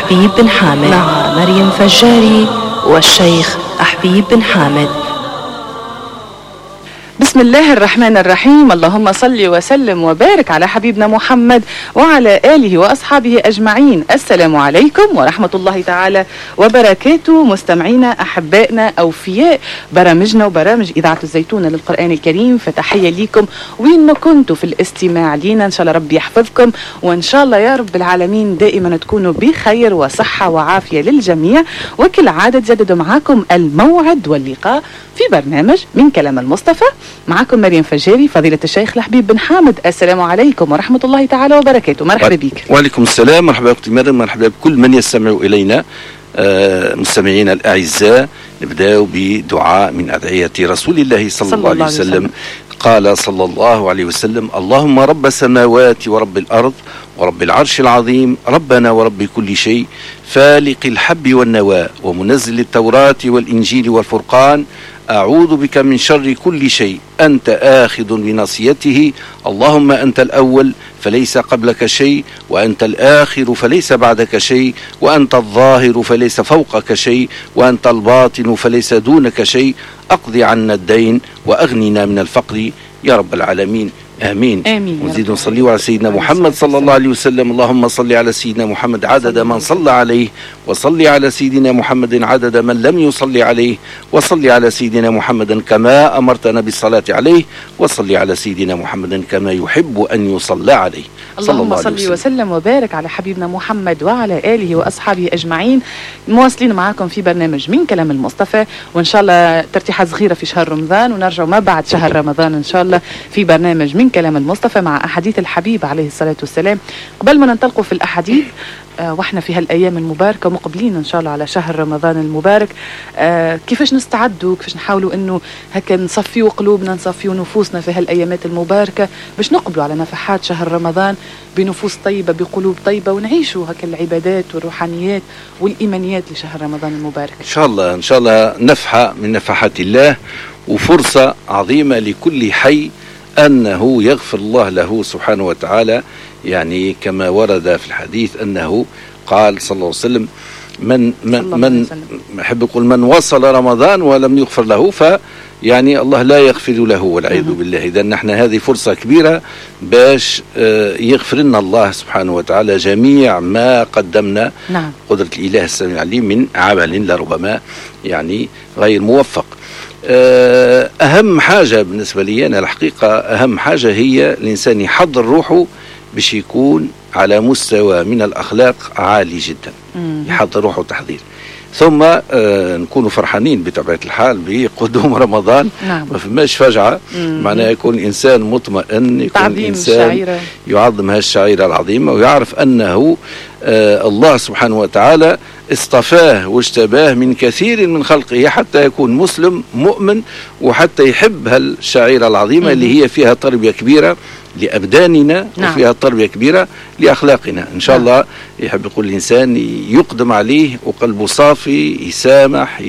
حبيب بن حامد مع مريم فجاري والشيخ حبيب بن حامد. بسم الله الرحمن الرحيم. اللهم صل وسلم وبارك على حبيبنا محمد وعلى آله وأصحابه أجمعين. السلام عليكم ورحمة الله تعالى وبركاته. مستمعينا أحبائنا أوفياء برامجنا وبرامج إذاعة الزيتونة للقرآن الكريم، فتحية ليكم وين ما كنتوا في الاستماع لينا. إن شاء الله ربي يحفظكم، وإن شاء الله يا رب العالمين دائما تكونوا بخير وصحة وعافية للجميع. وكل عادة جددوا معاكم الموعد واللقاء في برنامج من كلام المصطفى. معكم مريم فجاري فضيلة الشيخ الحبيب بن حامد. السلام عليكم ورحمة الله تعالى وبركاته. مرحبا بك. وعليكم السلام. مرحبا أختي مريم، مرحبا بكل من يستمع إلينا. مستمعينا الأعزاء، نبدأ بدعاء من أدعية رسول الله صلى الله عليه وسلم. قال صلى الله عليه وسلم: اللهم رب السماوات ورب الأرض ورب العرش العظيم، ربنا ورب كل شيء، فالق الحب والنوى ومنزل التوراة والإنجيل والفرقان، أعوذ بك من شر كل شيء، أنت آخذ بناصيته، اللهم أنت الأول فليس قبلك شيء، وأنت الآخر فليس بعدك شيء، وأنت الظاهر فليس فوقك شيء، وأنت الباطن فليس دونك شيء، أقض عنا الدين وأغننا من الفقر يا رب العالمين. آمين. ونزيد نصلي على سيدنا محمد صلى الله عليه وسلم. اللهم صل على سيدنا محمد عدد من صلى عليه، وصل على سيدنا محمد عدد من لم يصلي عليه، وصل على سيدنا محمد كما أمرتنا بالصلاة عليه، وصل على سيدنا محمد كما يحب أن يصلى عليه. اللهم صل وسلم وبارك على حبيبنا محمد وعلى آله وأصحابه أجمعين. مواصلين معاكم في برنامج من كلام المصطفى، وإن شاء الله ترتيحة صغيرة في شهر رمضان، ونرجع ما بعد شهر رمضان إن شاء الله في برنامج من كلام المصطفى مع أحاديث الحبيب عليه الصلاة والسلام. قبل ما ننطلقوا في الأحاديث، واحنا في هالأيام المباركة مقبلين إن شاء الله على شهر رمضان المبارك، كيفاش نستعدوا، كيفاش نحاولوا إنه هكا نصفيوا قلوبنا، نصفيوا نفوسنا في هالأيامات المباركة باش نقبلوا على نفحات شهر رمضان بنفوس طيبة بقلوب طيبة، ونعيشوا هكا العبادات والروحانيات والإيمانيات لشهر رمضان المبارك. إن شاء الله إن شاء الله نفحة من نفحات الله، وفرصة عظيمة لكل حي أنه يغفر الله له سبحانه وتعالى. يعني كما ورد في الحديث أنه قال صلى الله عليه وسلم: من أحب يقول من وصل رمضان ولم يغفر له يعني الله لا يغفر له والعياذ بالله. إذا نحن هذه فرصة كبيرة باش يغفر لنا الله سبحانه وتعالى جميع ما قدمنا. نعم. قدرة الإله السميع العليم من عمل لربما يعني غير موفق. أهم حاجة بالنسبة لي أنا الحقيقة، أهم حاجة هي الإنسان يحضر روحه باش يكون على مستوى من الأخلاق عالي جدا. يحضر روحه تحضير، ثم نكون فرحانين بطبيعة الحال بقدوم رمضان. نعم. ما فماش فجعة، معناه يكون إنسان مطمئن، يكون إنسان يعظم هالشعيرة العظيمة، ويعرف أنه الله سبحانه وتعالى اصطفاه واجتباه من كثير من خلقه حتى يكون مسلم مؤمن، وحتى يحب هالشعيرة العظيمة اللي هي فيها تربية كبيرة لأبداننا. نعم. وفيها تربية كبيرة لأخلاقنا. إن شاء الله يحب يقول الإنسان يقدم عليه وقلبه صافي، يسامح،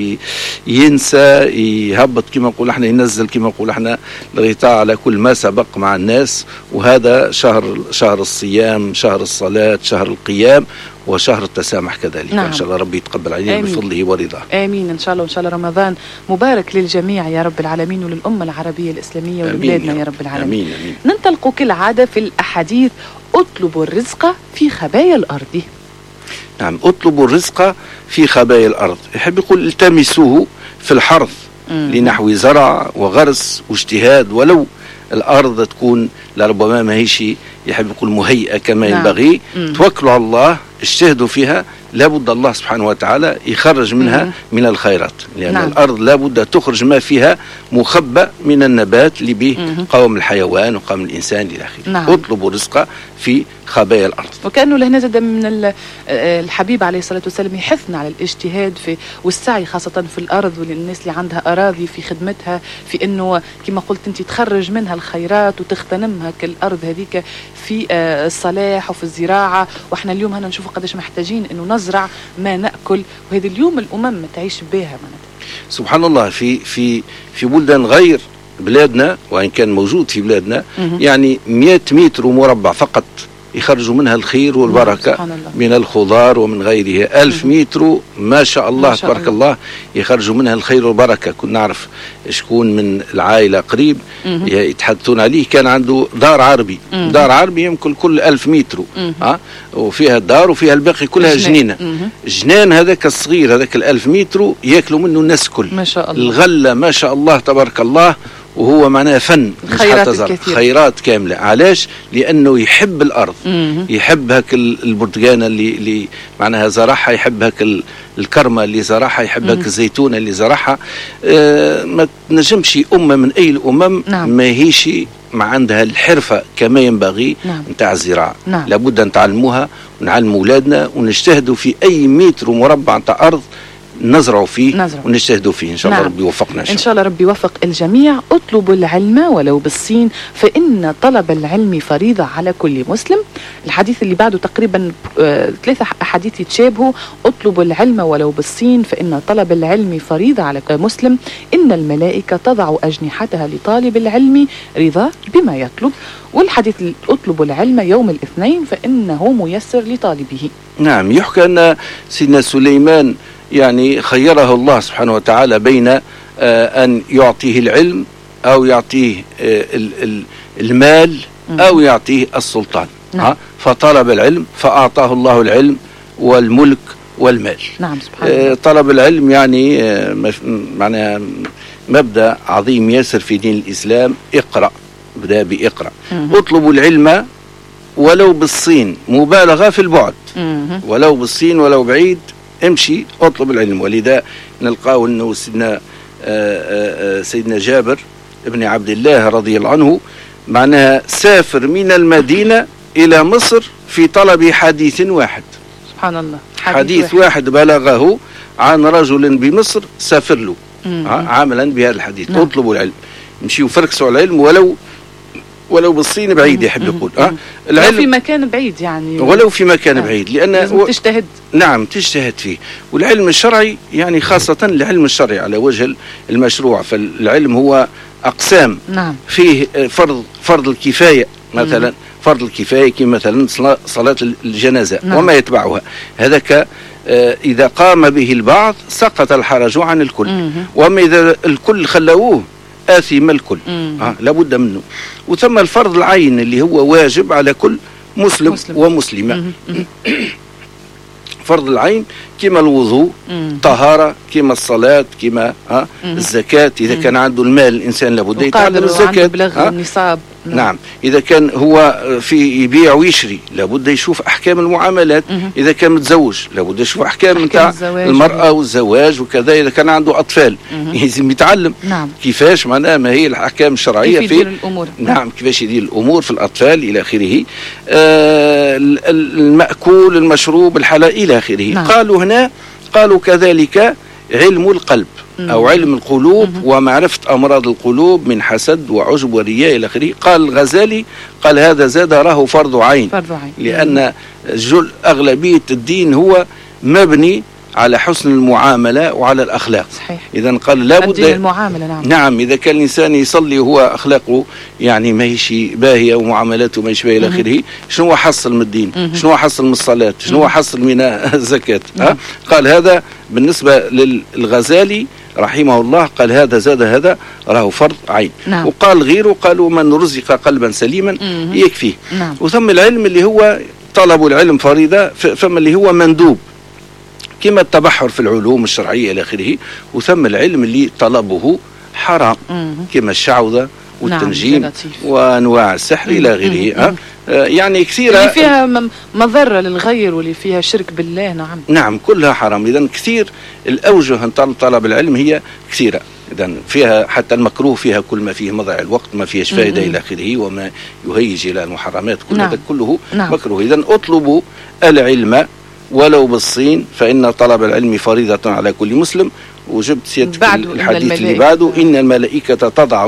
ينسى، يهبط كما نقول احنا، ينزل كما نقول احنا الغطاء على كل ما سبق مع الناس. وهذا شهر الصيام، شهر الصلاة، شهر القيام، وشهر التسامح كذلك. نعم. إن شاء الله ربي يتقبل علينا بفضله ورضاه. آمين. إن شاء الله. وإن شاء الله رمضان مبارك للجميع يا رب العالمين، وللأمة العربية الإسلامية ولبلادنا يا رب العالمين. آمين. آمين. ننطلق كالعادة في الأحاديث: اطلبوا الرزق في خبايا الأرض. نعم، اطلبوا الرزق في خبايا الأرض. يحب يقول التمسوه في الحرث لنحو زرع وغرس واجتهاد، ولو الأرض تكون لربما ما هيش يحب يقول مهيئة كما ينبغي. توكلوا على الله، اجتهدوا فيها، لابد الله سبحانه وتعالى يخرج منها من الخيرات، لأن الأرض لابد تخرج ما فيها مخبأ من النبات اللي به قوم الحيوان وقوم الإنسان إلى آخره. اطلبوا الرزق في خبايا الأرض. وكأنه لهنا زاد من الحبيب عليه الصلاة والسلام يحثنا على الاجتهاد في والسعي خاصة في الأرض، وللناس اللي عندها أراضي في خدمتها، في أنه كما قلت أنت تخرج منها الخيرات وتغتنمها كالأرض هذيك في الصلاح وفي الزراعة. وإحنا اليوم هنا نشوف قداش محتاجين أنه نزرع ما نأكل، وهذا اليوم الأمم تعيش بها. سبحان الله. في بلدان غير بلادنا، وإن كان موجود في بلادنا، يعني 100 متر مربع فقط يخرجوا منها الخير والبركة من الخضار ومن غيرها. 1000 متر ما شاء الله تبارك الله يخرجوا منها الخير والبركة. كنا نعرف شكون من العائلة قريب يتحدثون عليه كان عنده دار عربي. دار عربي يمكن كل 1000 متر وفيها الدار وفيها الباقي كلها جنينة. جنان هذاك الصغير هذاك 1000 متر ياكلوا منه الناس كل ما شاء الله. الغلة ما شاء الله تبارك الله. وهو معناها فن خيرات كاملة. علاش؟ لأنه يحب الأرض. يحب هك البرتقانة اللي معناها زرعها، يحب هك الكرمة اللي زرعها، يحب هك الزيتونة اللي زرعها. ما تنجمش أمة من أي الأمم ما هيش ما عندها الحرفة كما ينبغي نتاع الزراعة. لابد أن نتعلموها ونعلموا أولادنا ونجتهدوا في أي متر مربع نتاع أرض نزرعوا فيه ونجتهدوا فيه. إن شاء الله ربي يوفقنا. إن شاء الله ربي يوفق الجميع. اطلبوا العلم ولو بالصين فإن طلب العلم فريضة على كل مسلم. الحديث اللي بعده تقريبا 3 أحاديث يتشابهوا. اطلبوا العلم ولو بالصين فإن طلب العلم فريضة على كل مسلم. إن الملائكة تضع أجنحتها لطالب العلم رضا بما يطلب. والحديث اطلبوا العلم يوم الاثنين فإنه ميسر لطالبه. نعم. يحكى أن سيدنا سليمان يعني خيره الله سبحانه وتعالى بين أن يعطيه العلم أو يعطيه المال أو يعطيه السلطان. فطلب العلم فأعطاه الله العلم والملك والمال. نعم سبحان الله. طلب العلم يعني معناها مبدأ عظيم ياسر في دين الإسلام. اقرأ، بدأ بإقرأ. اطلبوا العلم ولو بالصين، مبالغة في البعد. ولو بالصين ولو بعيد امشي اطلب العلم. ولذا نلقاه انه سيدنا جابر ابن عبد الله رضي الله عنه معناها سافر من المدينة الى مصر في طلب حديث واحد. سبحان الله. حديث واحد بلغه عن رجل بمصر سافر له عاملا بهذا الحديث. اطلبوا العلم، امشي وفركسوا على العلم ولو بالصين بعيد يحب يقول. العلم في مكان بعيد يعني ولو في مكان بعيد لأن تجتهد. نعم تجتهد فيه. والعلم الشرعي يعني خاصة العلم الشرعي على وجه المشروع. فالعلم هو أقسام. فيه فرض الكفاية مثلا. فرض الكفاية كما مثلا صلاة الجنازة وما يتبعها. هذاك إذا قام به البعض سقط الحرج عن الكل. وما إذا الكل خلوه آثم الكل. لابد منه. وثم الفرض العين اللي هو واجب على كل مسلم ومسلمة. فرض العين كما الوضوء، طهارة، كما الصلاة، كما الزكاة. إذا كان عنده المال الإنسان لابد يتعلم الزكاة. بلغ النصاب. نعم. إذا كان هو في يبيع ويشري لابد يشوف أحكام المعاملات. إذا كان متزوج لابد يشوف أحكام نتاع المرأة والزواج وكذا. إذا كان عنده أطفال لازم يتعلم كيفاش معناها ما هي الأحكام الشرعية كيف يدير الأمور. نعم كيفاش يدير الأمور في الأطفال إلى آخره. المأكول، المشروب، الحلال إلى آخره. قالوا كذلك علم القلب أو علم القلوب ومعرفة أمراض القلوب من حسد وعجب ورياء إلى آخره. قال الغزالي قال هذا زاد راه فرض عين. لأن أغلبية الدين هو مبني على حسن المعاملة وعلى الأخلاق. صحيح. إذا قال لا بد المعاملة. نعم. إذا كان الإنسان يصلي وهو أخلاقه يعني ما هيش باهية ومعاملاته ما هيش باهية إلى آخره، شنو هو حصل من الدين؟ شنو هو حصل من الصلاة؟ شنو هو حصل من الزكاة؟ قال هذا بالنسبة للغزالي رحمه الله قال هذا زاد هذا راه فرض عين. وقال غيره قالوا من رزق قلبا سليما يكفيه. وثم العلم اللي هو طلب العلم فريضة. فما اللي هو مندوب كما التبحر في العلوم الشرعية إلى آخره. وثم العلم اللي طلبه حرام كما الشعوذة والتنجيم وأنواع السحر إلى آخره. يعني كثيرة اللي فيها مضرة للغير واللي فيها شرك بالله. نعم كلها حرام. إذن كثير الأوجه طلب العلم هي كثيرة. إذن فيها حتى المكروه فيها كل ما فيه مضيع الوقت، ما فيهش فائدة إلى آخره، وما يهيج إلى المحرمات كل هذا كله مكروه. إذن اطلبوا العلم ولو بالصين فإن طلب العلم فريضة على كل مسلم. وجبت سيادتك الحديث اللي بعده إن الملائكة تضع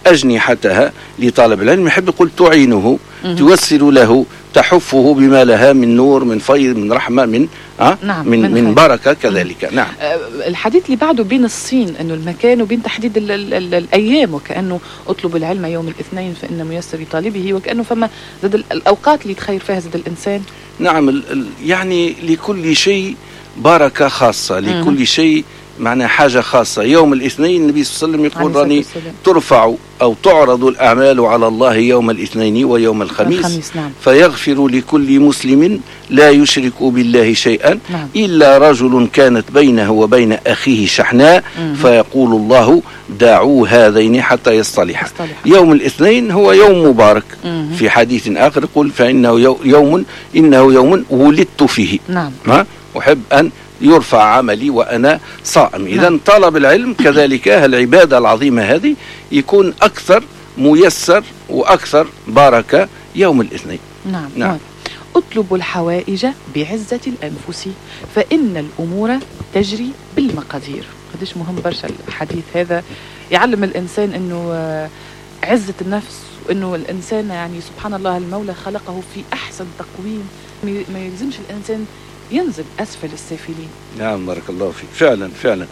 أجنحتها لطالب العلم، يحب يقول تعينه، توسل له، تحفه بما لها من نور، من فيض، من رحمة، من نعم من بركة كذلك. نعم. الحديث اللي بعده بين الصين انه المكان وبين تحديد الايام، وكانه اطلب العلم يوم الاثنين فان ميسر لطالبه، وكانه فما زاد الاوقات اللي يتخير فيها زاد الانسان. نعم. يعني لكل شيء بركة خاصة، لكل شيء معنى حاجة خاصة. يوم الاثنين النبي صلى الله عليه وسلم يقول راني ترفع أو تعرض الأعمال على الله يوم الاثنين ويوم الخميس. نعم. فيغفر لكل مسلم لا يشرك بالله شيئا. نعم. إلا رجل كانت بينه وبين أخيه شحناء فيقول الله دعوا هذين حتى يصطلحا. يوم الاثنين هو يوم مبارك. في حديث آخر يقول فإنه يوم ولدت فيه. نعم. أحب أن يرفع عملي وأنا صائم. إذن طلب العلم كذلك العبادة العظيمة هذه يكون أكثر ميسر وأكثر بركة يوم الاثنين. نعم. اطلبوا الحوائج بعزة الأنفس فإن الأمور تجري بالمقادير. قديش مهم برشا الحديث هذا، يعلم الإنسان أنه عزة النفس، وأنه الإنسان يعني سبحان الله المولى خلقه في أحسن تقويم، ما يلزمش الإنسان ينزل أسفل السافلين. نعم بارك الله فيك. فعلا فعلا.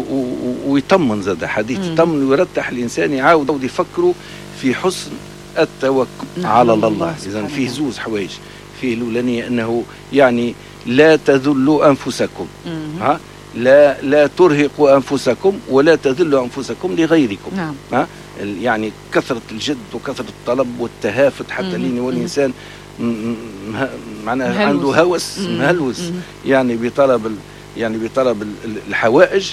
ويطمن زاد حديث يطمن ويرتح الإنسان، يعاود يفكروا في حسن التوكل على الله. إذن فيه زوز حوايج. فيه الأولانية أنه يعني لا تذلوا أنفسكم، لا ترهقوا أنفسكم ولا تذلوا أنفسكم لغيركم. نعم. يعني كثرة الجد وكثرة الطلب والتهافت حتى لين والإنسان معناها عنده هوس مهلوس يعني بطلب الحوائج.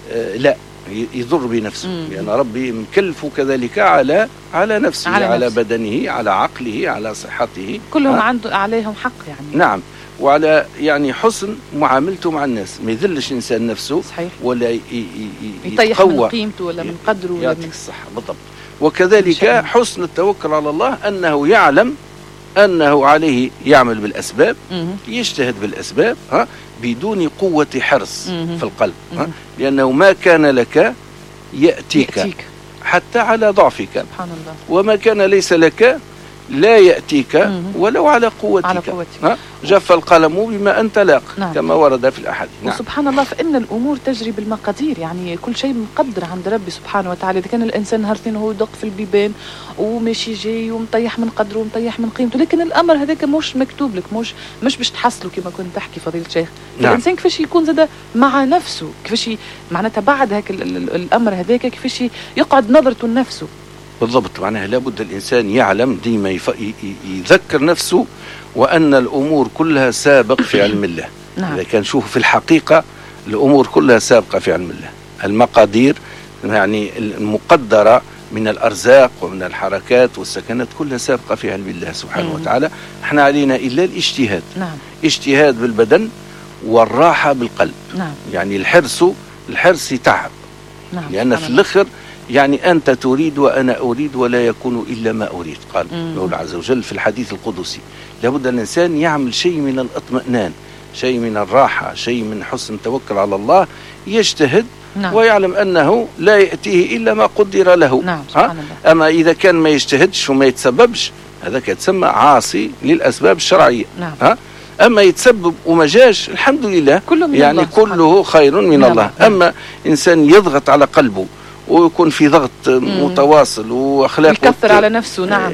لا يضر بنفسه، لأن يعني ربي مكلفه كذلك على نفسه، على بدنه، على عقله، على صحته، كلهم عليهم حق يعني. نعم. وعلى يعني حسن معاملته مع الناس، ما يذلش الإنسان نفسه. صحيح. ولا يطيح من قيمته ولا من قدره ولا يعطيك الصحة. بالضبط. وكذلك حسن التوكل على الله أنه يعلم أنه عليه يعمل بالأسباب، يجتهد بالأسباب بدون قوة حرص في القلب، لأنه ما كان لك يأتيك حتى على ضعفك، سبحان الله. وما كان ليس لك لا يأتيك ولو على قوتك. جف القلم بما أنت لاق. نعم. كما ورد في الأحاديث. نعم. وسبحان الله فإن الأمور تجري بالمقادير، يعني كل شيء مقدر عند ربي سبحانه وتعالى. إذا كان الإنسان نهار اثنين هو يدق في البيبان وماشي جاي ومطيح من قدره ومطيح من قيمته، لكن الأمر هذاك مش مكتوب لك، مش باش تحصله كما كنت تحكي فضيلة الشيخ. نعم. الإنسان كيفاش يكون زاد مع نفسه، كيفاش معناتها بعد هيك الأمر هذاك كيفاش يقعد نظرته لنفسه. بالضبط. معناها لابد الإنسان يعلم ديما يذكر نفسه وأن الأمور كلها سابق في علم الله. نعم. إذا كان شوف في الحقيقة الأمور كلها سابقة في علم الله. المقادير يعني المقدرة من الأرزاق ومن الحركات والسكنات كلها سابقة في علم الله سبحانه وتعالى. احنا علينا إلا الاجتهاد. نعم. اجتهاد بالبدن والراحة بالقلب. نعم. يعني الحرص يتعب. نعم. لأن في الآخر يعني أنت تريد وأنا أريد ولا يكون إلا ما أريد، قال الله عز وجل في الحديث القدسي. لابد الإنسان يعمل شيء من الاطمئنان، شيء من الراحة، شيء من حسن التوكل على الله، يجتهد. نعم. ويعلم أنه لا يأتيه إلا ما قدر له. نعم. سبحان الله. أما إذا كان ما يجتهدش وما يتسببش هذا يتسمى عاصي للأسباب الشرعية. نعم. أما يتسبب وما جاش الحمد لله، يعني كله خير من الله. أما إنسان يضغط على قلبه ويكون في ضغط متواصل وأخلاق يكثر على نفسه. نعم.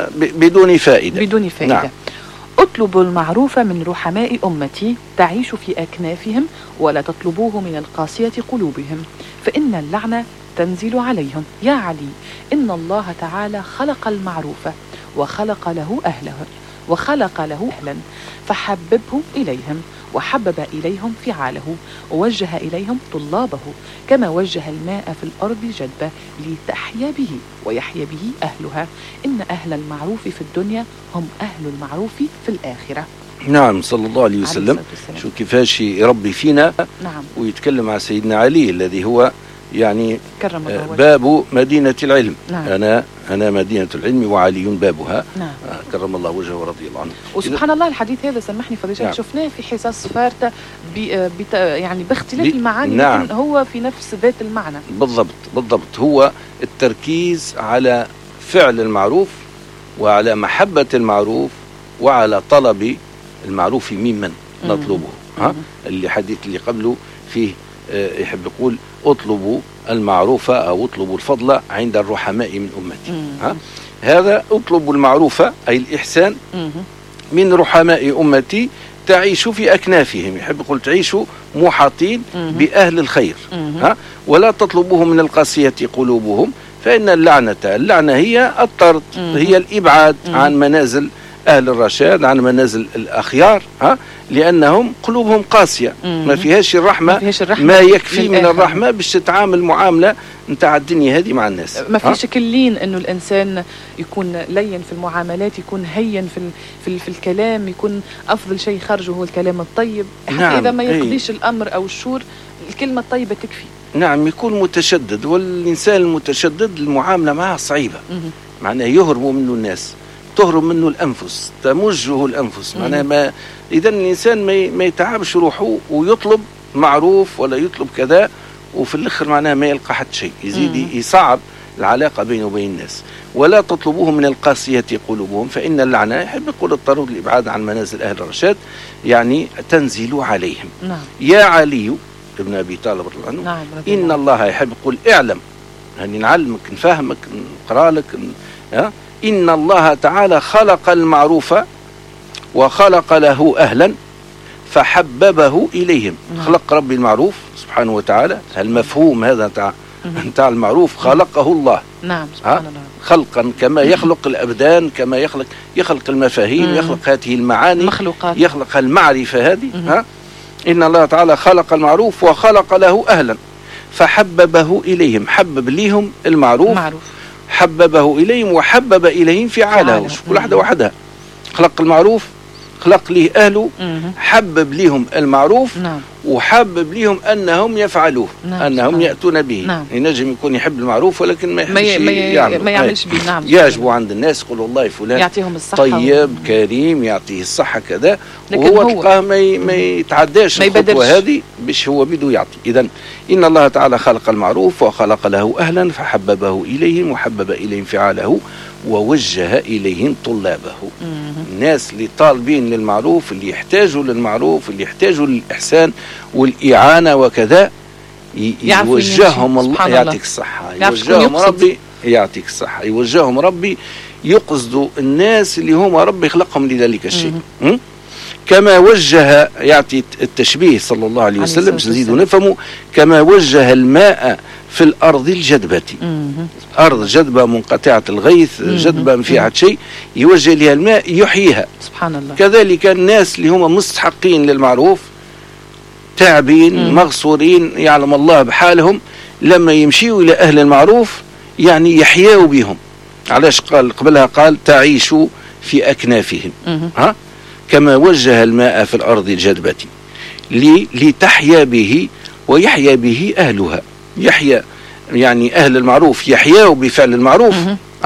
بدون فائدة. نعم. اطلبوا المعروف من رحماء أمتي تعيش في أكنافهم ولا تطلبوه من القاسية قلوبهم فإن اللعنة تنزل عليهم. يا علي إن الله تعالى خلق المعروف وخلق له أهلا فحببه إليهم وحبب إليهم فعاله ووجه إليهم طلابه كما وجه الماء في الأرض جدبة لتحيا به ويحيا به أهلها. إن أهل المعروف في الدنيا هم أهل المعروف في الآخرة. نعم صلى الله عليه وسلم. شو كيفاش يربي فينا. نعم. ويتكلم عن سيدنا علي الذي هو يعني كرم الله وجهه. باب مدينة العلم. نعم. أنا مدينة العلم وعلي بابها. نعم. كرم الله وجهه ورضي الله عنه. وسبحان الله الحديث هذا سامحني فضيلتك نعم. شفناه في حصص فارتة يعني باختلاف المعاني. نعم. لكن هو في نفس ذات المعنى. بالضبط هو التركيز على فعل المعروف وعلى محبة المعروف وعلى طلب المعروف ممن نطلبه. اللي حديث اللي قبله فيه يحب يقول اطلبوا المعروف أو اطلبوا الفضل عند الرحماء من أمتي. هذا اطلبوا المعروف أي الإحسان من رحماء أمتي تعيشوا في أكنافهم. يحب يقول تعيشوا محاطين بأهل الخير. ولا تطلبوه من القاسية قلوبهم فإن اللعنة هي الطرد، هي الإبعاد عن منازل أهل الرشاد، عن منازل الأخيار. لأنهم قلوبهم قاسية، ما فيهاش الرحمة، ما يكفي من الرحمة باش تتعامل معاملة نتاع الدنيا هذه مع الناس. ما فيش كلين انه الانسان يكون لين في المعاملات، يكون هين في الكلام، يكون افضل شيء خرجه هو الكلام الطيب. حتى نعم. اذا ما يقضيش الامر او الشور الكلمة الطيبة تكفي. نعم، يكون متشدد، والإنسان المتشدد المعاملة معه صعيبة. معناه يهرب منه الناس، تهرب منه الأنفس، تمجه الأنفس. معناه إذا الإنسان ما يتعبش روحه ويطلب معروف ولا يطلب كذا وفي الآخر معناه ما يلقى حتى شيء، يزيد يصعب العلاقة بينه وبين الناس. ولا تطلبوه من القاسية قلوبهم فإن اللعنة، يحب يقول الطرد الإبعاد عن منازل أهل الرشاد، يعني تنزل عليهم. نعم. يا علي ابن أبي طالب رضي الله عنه. نعم. إن الله يحب يقول اعلم، يعني نعلمك نفهمك نقرأ لك. إن الله تعالى خلق المعروف وخلق له أهلا فحببه إليهم. خلق ربي المعروف سبحانه وتعالى، المفهوم هذا نتاع المعروف خلقه الله. نعم سبحان الله. خلقا كما يخلق الأبدان، كما يخلق المفاهيم، يخلق هذه المعاني، مخلوقات، يخلق المعرفة هذه. إن الله تعالى خلق المعروف وخلق له أهلا فحببه إليهم، حبب ليهم المعروف، حببه إليهم وحبب إليهم فعاله. كل واحدة وحدها، خلق المعروف، خلق ليه أهله، حبب ليهم المعروف. نعم. وحبب ليهم أنهم يفعلوه. نعم. أنهم يأتون به. نعم. ينجم يكون يحب المعروف ولكن ما يعملش به. نعم. يعجبوا عند الناس، يقول والله فلان يعطيهم الصحة طيب كريم، يعطيه الصحة كذا، وهو تلقاه ما يتعداش الخطوة هذه باش هو بده يعطي. إذن إن الله تعالى خلق المعروف وخلق له أهلا فحببه إليهم وحبب إليهم فعاله ووجه إليهم طلابه. الناس اللي طالبين للمعروف، اللي يحتاجوا للمعروف، اللي يحتاجوا للإحسان والإعانة وكذا، يوجههم الله يعطيك الصحة، يوجههم ربي يعطيك الصحة، يوجههم ربي يقصدوا الناس اللي هم ربي خلقهم لذلك الشيء. كما وجه، يعطي التشبيه صلى الله عليه وسلم نزيد نفهمه، كما وجه الماء في الأرض الجدبة. أرض جدبة منقطعة الغيث، جدبة ما فيها شيء، يوجه لها الماء يحييها. سبحان الله. كذلك الناس اللي هم مستحقين للمعروف، تعبين مغصورين، يعلم الله بحالهم، لما يمشيوا إلى أهل المعروف يعني يحيوا بهم. علاش قال قبلها قال تعيشوا في أكنافهم. كما وجه الماء في الأرض الجدبة لتحيا به ويحيا به أهلها. يحيا يعني أهل المعروف يحياوا بفعل المعروف.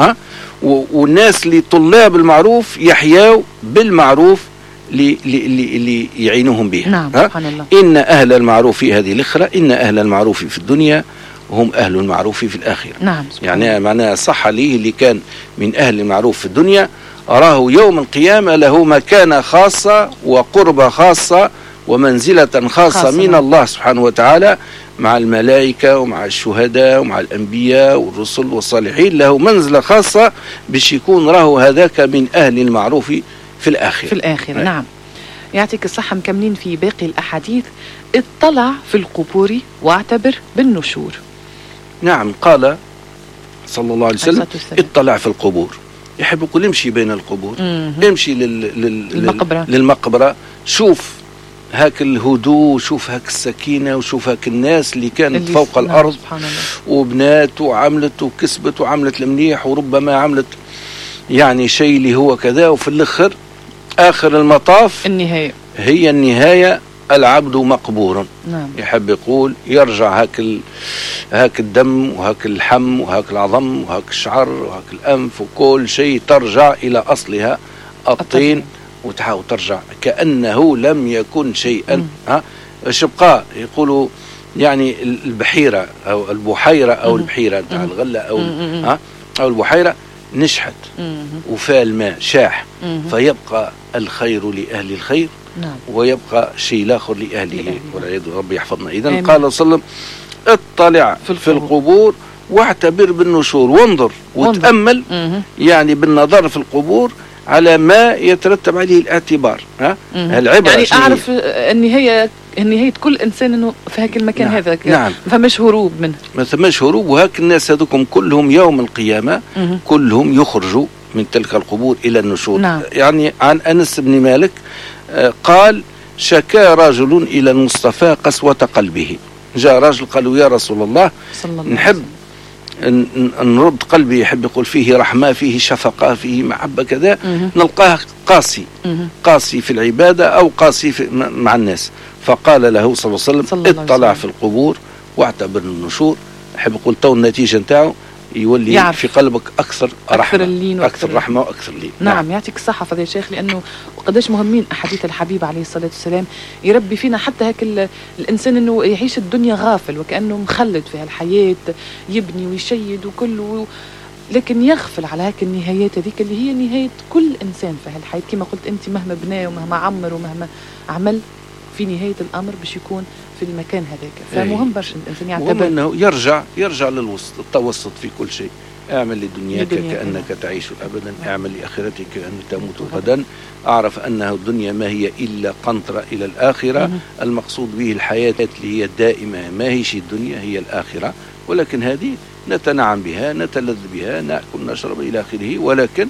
والناس اللي طلاب المعروف يحياوا بالمعروف اللي يعينوهم به. نعم. سبحان الله. إن أهل المعروف هذه الأخرى، إن أهل المعروف في الدنيا هم أهل المعروف في الآخرة. نعم. يعني معناها صح ليه اللي كان من أهل المعروف في الدنيا أراه يوم القيامة له مكانة خاصة وقربة خاصة ومنزلة خاصة من الله سبحانه وتعالى، مع الملائكة ومع الشهداء ومع الأنبياء والرسل والصالحين، له منزلة خاصة باش يكون راه هذاك من أهل المعروف في الآخرة. نعم. يعطيك الصحة. مكملين في باقي الأحاديث. اطلع في القبور واعتبر بالنشور. نعم. قال صلى الله عليه وسلم اطلع في القبور، يحب يقول امشي بين القبور، امشي للمقبرة، شوف هاك الهدوء، شوف هاك السكينة، وشوف هاك الناس اللي كانت فوق الأرض وبنات وعملت وكسبت وعملت المنيح، وربما عملت يعني شيء اللي هو كذا، وفي الآخر آخر المطاف النهاية، هي النهاية العبد مقبور. نعم. يحب يقول يرجع هاك الدم وهاك اللحم وهاك العظم وهاك الشعر وهاك الأنف وكل شيء ترجع إلى أصلها الطين وتحاول ترجع كأنه لم يكن شيئا. ايش بقى يقولوا يعني البحيرة أو البحيرة أو البحيرة بتاع الغلة أو البحيرة نشحت وفيها الماء شاح فيبقى الخير لأهل الخير. نعم. ويبقى شيء الآخر لأهله والعياذ ربي يحفظنا. إذن قال صلى الله عليه وسلم اطلع في القبور واعتبر بالنشور وانظر وتأمل يعني بالنظر في القبور على ما يترتب عليه الاعتبار. العبرة يعني أعرف النهاية كل إنسان إنه في هاك المكان. نعم. هذا نعم. ما فماش هروب منه. ما فماش هروب. وهاك الناس هذوكم كلهم يوم القيامة كلهم يخرجوا من تلك القبور إلى النشور. نعم. يعني عن أنس بن مالك قال شكى رجل إلى المصطفى قسوة قلبه. جاء رجل قالوا يا رسول الله نحب نرد قلبي يحب يقول فيه رحمة فيه شفقة فيه محبة كذا نلقاه قاسي في العبادة أو قاسي مع الناس. فقال له صلى الله عليه وسلم اطلع في القبور واعتبر النشور. يحب يقول تو النتيجة نتاعو يولي يعرف في قلبك أكثر رحمة اللين أكثر رحمة وأكثر لين. نعم. يعطيك الصحة فضيلة الشيخ لأنه قداش مهمين أحاديث الحبيب عليه الصلاة والسلام يربي فينا حتى هيك الإنسان إنه يعيش الدنيا غافل وكأنه مخلد في هالحياة يبني ويشيد وكله لكن يغفل على هيك النهايات هذيك اللي هي نهاية كل إنسان في هالحياة. كما قلت أنت مهما بنى ومهما عمر ومهما عمل في نهاية الأمر باش يكون في المكان هذاك. فمهم برشا الإنسان يعتبر أنه يرجع للوسط التوسط في كل شيء. اعمل لدنياك كأنك تعيش أبدا اعمل لآخرتك كأنك تموت غدا. أعرف أنه الدنيا ما هي إلا قنطرة إلى الآخرة. المقصود به الحياة اللي هي الدائمة ما هيش الدنيا هي الآخرة. ولكن هذه نتنعم بها نتلذ بها نأكل نشرب إلى آخره. ولكن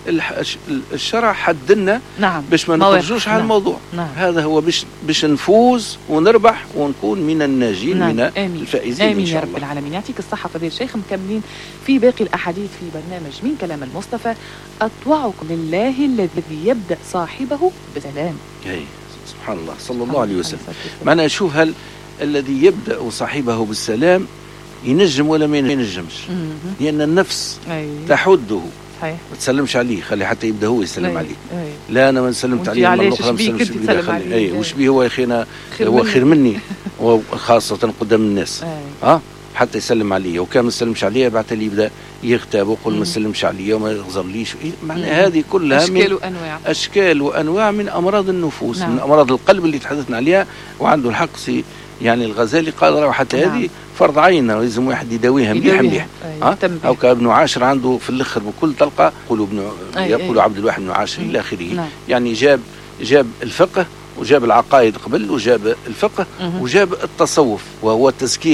الشرع حدنا نعم. باش ما نخرجوش على الموضوع. نعم. هذا هو باش نفوز ونربح ونكون من الناجين. نعم. من الفائزين آمين إن شاء يا الله. رب العالمين. يعطيك الصحة فضيلة الشيخ. مكملين في باقي الأحاديث في برنامج من كلام المصطفى. أطوعكم لله الذي يبدأ صاحبه بسلام. سبحان الله صلى الله عليه وسلم. معنى أشوف هل الذي يبدأ صاحبه بالسلام ينجم ولا ما ينجمش لأن النفس تحده. ما تسلمش عليه خلي حتى يبدا هو يسلم عليك. لا انا ما سلمت عليه مره اخرى ما سلمش عليه. وش بيه هو يا اخينا هو خير مني وخاصه قدام الناس. حتى يسلم عليه وكان ما يسلمش عليه بعد اللي يبدا يغتاب ويقول ما سلمش عليه وما يغزرليش. معنى هذه كلها اشكال وانواع من امراض النفوس. نعم. من امراض القلب اللي تحدثنا عليها. وعنده الحق يعني الغزالي قال حتى هذه فرض عين لازم واحد يداويها مليح. او كابن عاشر عنده في الاخر بكل طلقه يقول عبد الواحد بن عاشر الى اخره. يعني جاب الفقه وجاب العقائد قبل وجاب الفقه وجاب التصوف وهو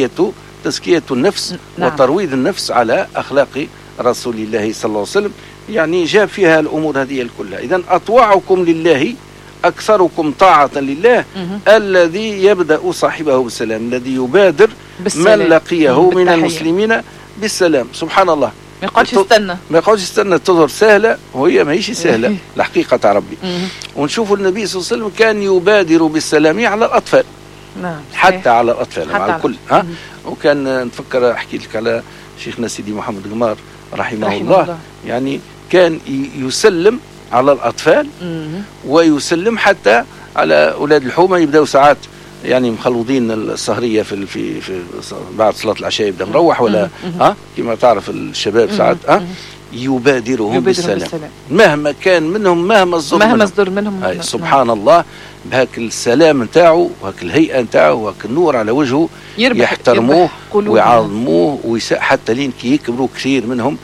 تزكية النفس. وترويض النفس على اخلاق رسول الله صلى الله عليه وسلم. يعني جاب فيها الامور هذه كلها. اذا اطوعكم لله أكثركم طاعة لله الذي يبدأ صاحبه بالسلام الذي يبادر من لقيه من المسلمين بالسلام. سبحان الله ما يقعدش يستنى تظهر سهلة وهي ما هيش سهلة الحقيقة ربي. ونشوف النبي صلى الله عليه وسلم كان يبادر بالسلام على الأطفال. نعم. حتى على الأطفال على الكل. وكان نتفكر أحكي لك على شيخنا سيدي محمد قمار رحمه الله. يعني كان يسلم على الأطفال ويسلم حتى على أولاد الحومة. يبدأوا ساعات يعني مخلوضين السهرية في بعد صلاة العشاء يبدأ مروح ولا كما تعرف الشباب ساعات يبادرهم بالسلام مهما كان منهم مهما الصدر منهم. سبحان الله بهاك السلام نتاعو وهاك الهيئة نتاعو وهاك النور على وجهه يحترموه ويعظموه حتى لين كي يكبروا كثير منهم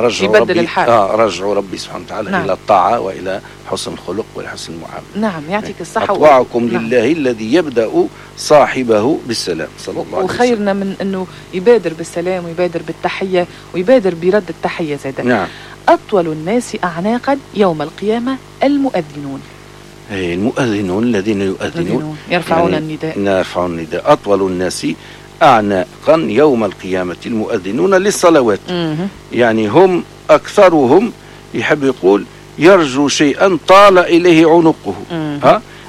رجعوا ربي سبحانه وتعالى. نعم. إلى الطاعة وإلى حسن الخلق وحسن المعاملة. نعم. يعطيك الصحة. أطوعكم لله الذي يبدأ صاحبه بالسلام صلى الله عليه وسلم. وخيرنا من أنه يبادر بالسلام ويبادر بالتحية ويبادر برد التحية زادا. نعم. أطول الناس أعناقا يوم القيامة المؤذنون. المؤذنون الذين يؤذنون يرفعون النداء. أطول الناس أعناقا يوم القيامة المؤذنون للصلوات. يعني هم أكثرهم يحب يقول يرجو شيئا طال إليه عنقه.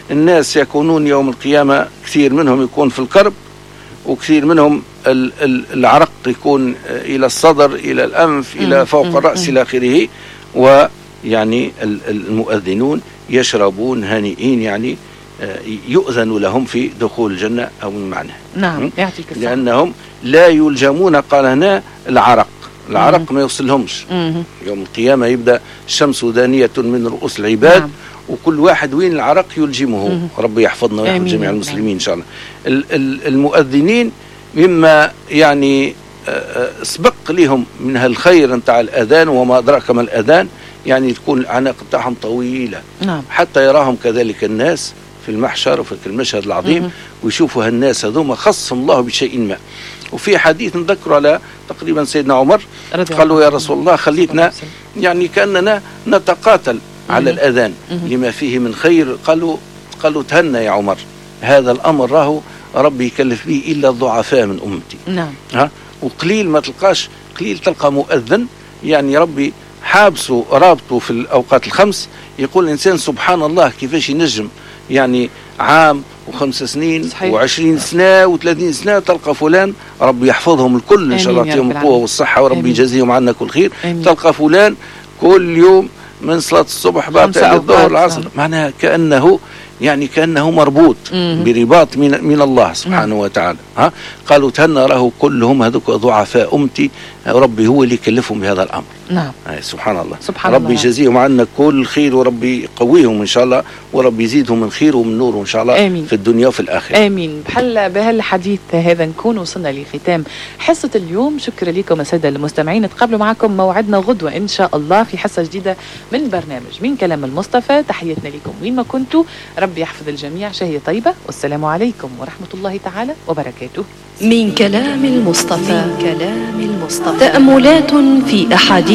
الناس يكونون يوم القيامة كثير منهم يكون في الكرب، وكثير منهم العرق يكون إلى الصدر، إلى الأنف، إلى فوق الرأس إلى آخره. ويعني المؤذنون يشربون هانئين، يعني يؤذن لهم في دخول الجنة أو من معنى. نعم، يعطيك الصحة. لأنهم لا يلجمون، قال هنا العرق ما يوصلهمش. يوم القيامة يبدأ الشمس دانية من رؤوس العباد. نعم. وكل واحد وين العرق يلجمه. ربي يحفظنا ويحفظ جميع المسلمين إن شاء الله. المؤذنين مما يعني سبق لهم من هالخير نتاع الأذان، وما أدراك ما الأذان، يعني تكون الأعناق بتاعهم طويلة. نعم. حتى يراهم كذلك الناس في المحشر وفي المشهد العظيم، ويشوفوا هالناس هذوما خصهم الله بشيء ما. وفي حديث نذكر على تقريبا سيدنا عمر، قالوا يا رسول الله خليتنا يعني كأننا نتقاتل على الأذان لما فيه من خير. قالوا تهنى يا عمر، هذا الأمر راهو ربي يكلف به إلا الضعفاء من أمتي. نعم. وقليل ما تلقاش، قليل تلقى مؤذن يعني ربي حابسه رابطه في الأوقات الخمس. يقول الإنسان سبحان الله كيفاش ينجم يعني عام و5 سنين و20 سنة و30 سنة تلقى فلان ربي يحفظهم الكل إن شاء الله، يعطيهم القوة والصحة وربي يجازيهم عنا كل خير. تلقى فلان كل يوم من صلاة الصبح بعد الظهر العصر، معناها كأنه مربوط برباط من الله سبحانه وتعالى. قالوا تهنى له كلهم هذوك ضعفاء أمتي، ربي هو اللي يكلفهم بهذا الأمر. نعم. سبحان الله. ربي يجزيهم عنا كل خير، وربي يقويهم إن شاء الله، وربي يزيدهم من خير ومن نور إن شاء الله. آمين. في الدنيا وفي الآخرة. آمين. بهالحديث هذا نكون وصلنا لختام حصة اليوم. شكرا لكم السادة المستمعين. تقابلوا معكم موعدنا غدوة إن شاء الله في حصة جديدة من برنامج من كلام المصطفى. تحياتنا لكم وين ما كنتوا، ربي يحفظ الجميع. شهية طيبة، والسلام عليكم ورحمة الله تعالى وبركاته. من كلام المصطفى تأملات في أحاديث